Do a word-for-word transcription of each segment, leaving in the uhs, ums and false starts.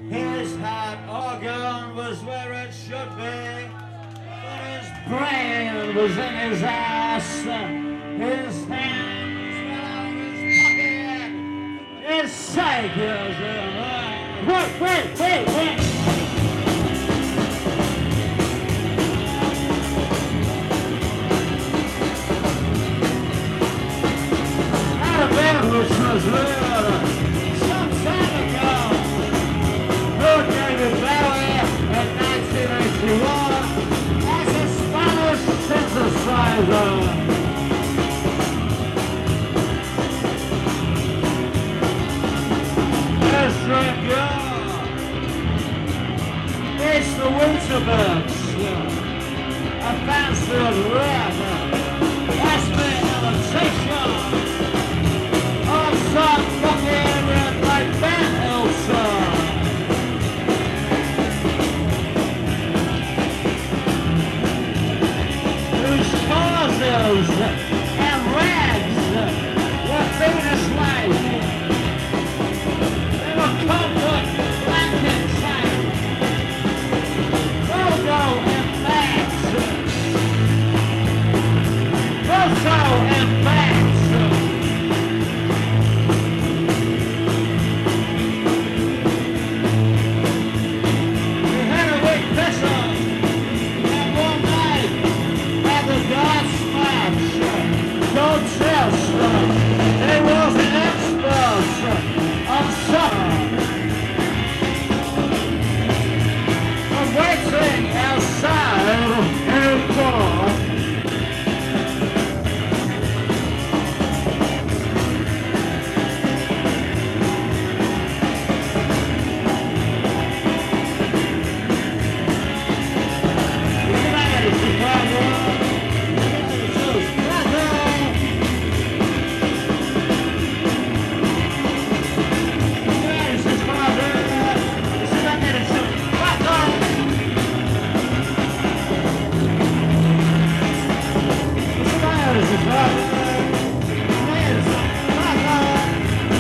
His heart organ was where it should be, but his brain was in his ass. His hands were in his pocket. His psyche was in. Wait, wait, wait, wait. Which was real some time ago. Who David Bowie in nineteen eighty-one as a Spanish synthesizer. Yes, Ringo. It's the Winterbirds. A Fansfield Red. That's my imitation. Stop fucking with my Van Helsing. Whose causes and rags were famous life. They were comfort blankets and photo and bags. Photo and bags. They was an expert on soccer. I'm waiting outside in the bar.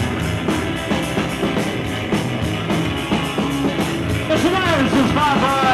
This is my boy.